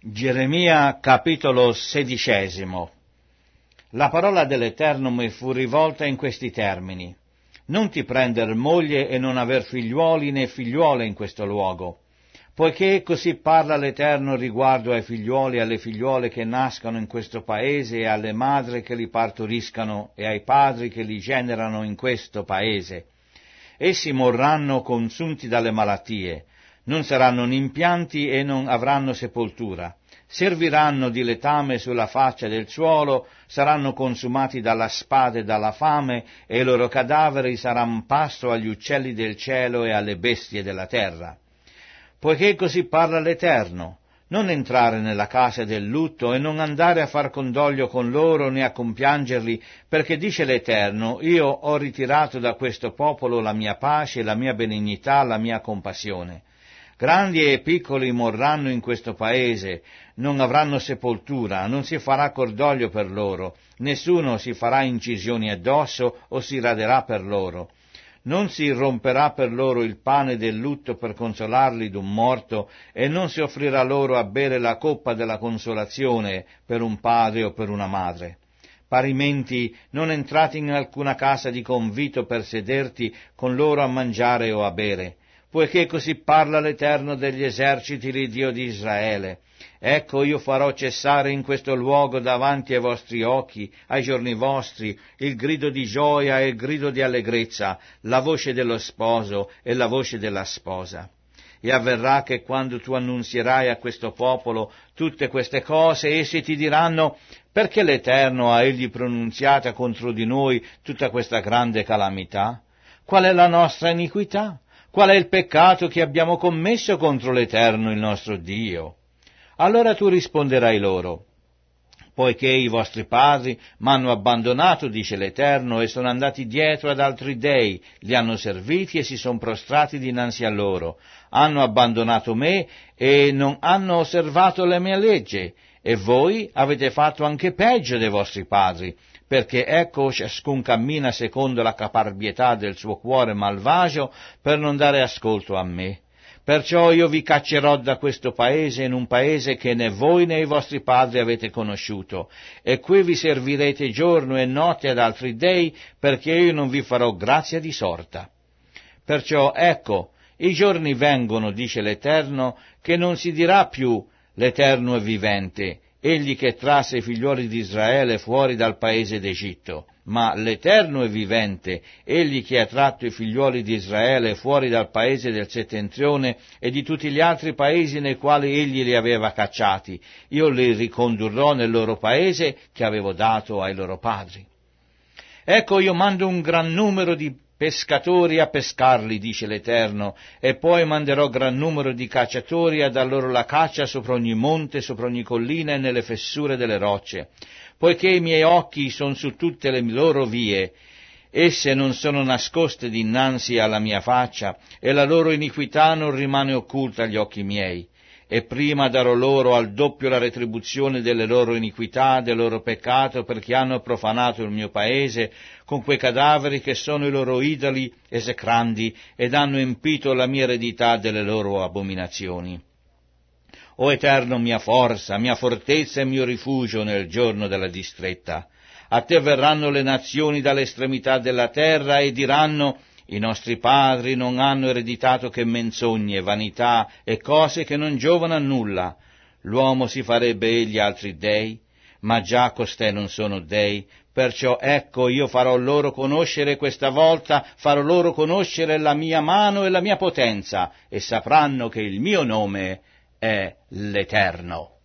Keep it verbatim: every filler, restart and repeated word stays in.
Geremia capitolo sedicesimo. La parola dell'Eterno mi fu rivolta in questi termini: non ti prender moglie e non aver figliuoli né figliuole in questo luogo, poiché così parla l'Eterno riguardo ai figliuoli e alle figliuole che nascano in questo paese e alle madri che li partoriscano e ai padri che li generano in questo paese. Essi morranno consunti dalle malattie, non saranno impianti e non avranno sepoltura, serviranno di letame sulla faccia del suolo, saranno consumati dalla spada e dalla fame, e i loro cadaveri saranno pasto agli uccelli del cielo e alle bestie della terra. Poiché così parla l'Eterno: non entrare nella casa del lutto e non andare a far condoglio con loro né a compiangerli, perché dice l'Eterno: io ho ritirato da questo popolo la mia pace, la mia benignità, la mia compassione. Grandi e piccoli morranno in questo paese, non avranno sepoltura, non si farà cordoglio per loro, nessuno si farà incisioni addosso o si raderà per loro. Non si romperà per loro il pane del lutto per consolarli d'un morto, e non si offrirà loro a bere la coppa della consolazione per un padre o per una madre. Parimenti non entrate in alcuna casa di convito per sederti con loro a mangiare o a bere, poiché così parla l'Eterno degli eserciti, l'Iddio di Israele. Ecco, io farò cessare in questo luogo davanti ai vostri occhi, ai giorni vostri, il grido di gioia e il grido di allegrezza, la voce dello sposo e la voce della sposa. E avverrà che quando tu annunzierai a questo popolo tutte queste cose, essi ti diranno: perché l'Eterno ha egli pronunziata contro di noi tutta questa grande calamità? Qual è la nostra iniquità? Qual è il peccato che abbiamo commesso contro l'Eterno il nostro Dio? Allora tu risponderai loro: poiché i vostri padri m'hanno abbandonato, dice l'Eterno, e sono andati dietro ad altri dei, li hanno serviti e si sono prostrati dinanzi a loro, hanno abbandonato me e non hanno osservato la mia legge, e voi avete fatto anche peggio dei vostri padri, perché ecco ciascun cammina secondo la caparbietà del suo cuore malvagio per non dare ascolto a me. Perciò io vi caccerò da questo paese in un paese che né voi né i vostri padri avete conosciuto, e qui vi servirete giorno e notte ad altri dei, perché io non vi farò grazia di sorta. Perciò ecco, i giorni vengono, dice l'Eterno, che non si dirà più: l'Eterno è vivente, egli che trasse i figlioli di Israele fuori dal paese d'Egitto, ma l'Eterno è vivente, egli che ha tratto i figlioli di Israele fuori dal paese del settentrione e di tutti gli altri paesi nei quali egli li aveva cacciati. Io li ricondurrò nel loro paese che avevo dato ai loro padri. Ecco, io mando un gran numero di pescatori a pescarli, dice l'Eterno, e poi manderò gran numero di cacciatori a dar loro la caccia sopra ogni monte, sopra ogni collina e nelle fessure delle rocce. Poiché i miei occhi sono su tutte le loro vie, esse non sono nascoste dinanzi alla mia faccia, e la loro iniquità non rimane occulta agli occhi miei. E prima darò loro al doppio la retribuzione delle loro iniquità, del loro peccato, perché hanno profanato il mio paese con quei cadaveri che sono i loro idoli esecrandi, ed hanno empito la mia eredità delle loro abominazioni. O Eterno, mia forza, mia fortezza e mio rifugio nel giorno della distretta, a te verranno le nazioni dall'estremità della terra e diranno: i nostri padri non hanno ereditato che menzogne, vanità e cose che non giovano a nulla. L'uomo si farebbe egli altri dei, ma già costei non sono dei. Perciò ecco, io farò loro conoscere questa volta, farò loro conoscere la mia mano e la mia potenza, e sapranno che il mio nome è l'Eterno.